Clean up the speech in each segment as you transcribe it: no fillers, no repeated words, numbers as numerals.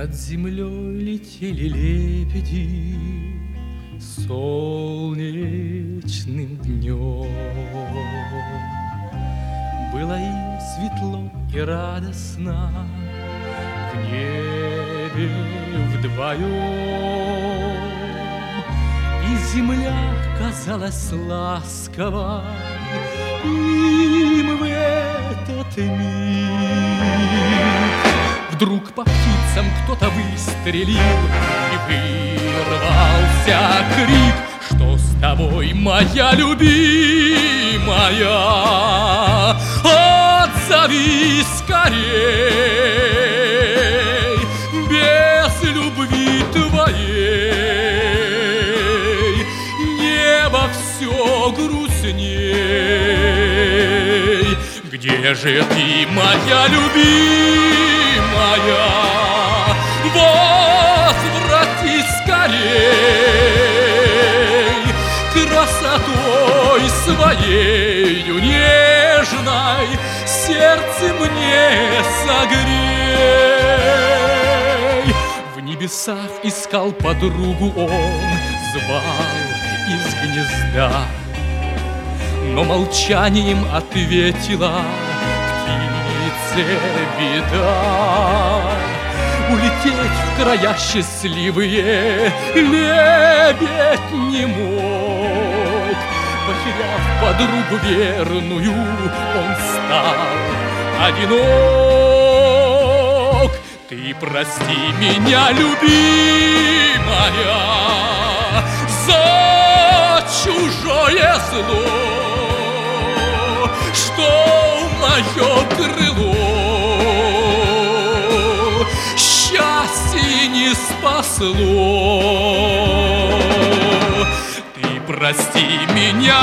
Над землей летели лебеди солнечным днем. Было им светло и радостно в небе вдвоем, и земля казалась ласковой им в этот миг. Вдруг по птицам кто-то выстрелил, и вырвался крик: что с тобой, моя любимая? Отзовись скорей, без любви твоей небо все грустней. Где же ты, моя любимая? Возвратись скорей, красотой своею нежной сердце мне согрей. В небесах искал подругу он, звал из гнезда, но молчанием ответила птице беда. Улететь в края счастливые лебедь не мог. Потеряв подругу верную, он стал одинок. Ты прости меня, любимая, за чужое зло, что мое крыло счастье не спасло. Ты прости меня,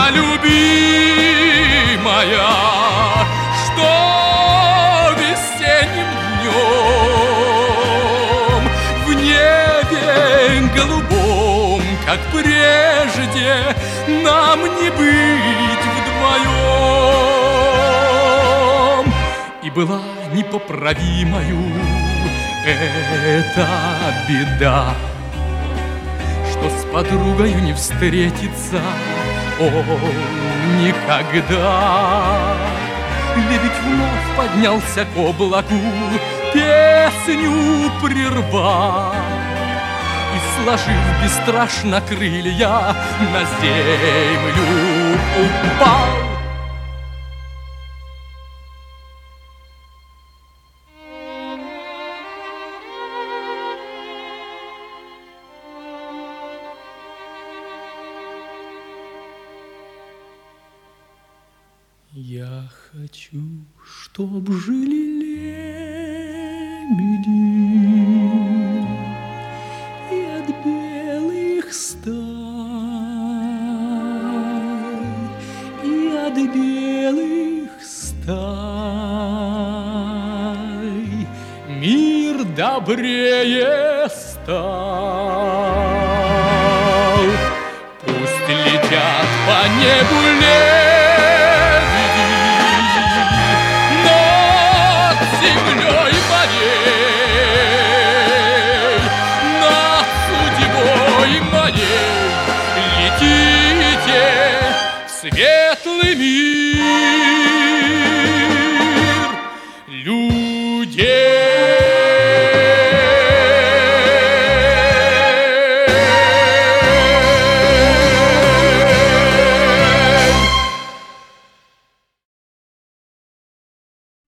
любимая, что весенним днем в небе голубом, как прежде, нам не быть вдвоем. И была непоправимою эта беда, что с подругою не встретиться он никогда. Лебедь вновь поднялся к облаку, песню прервал и, сложив бесстрашно крылья, на землю упал. Я хочу, чтоб жили лебеди и от белых стай, и от белых стай мир добрее стал. Пусть летят по небу светлый мир.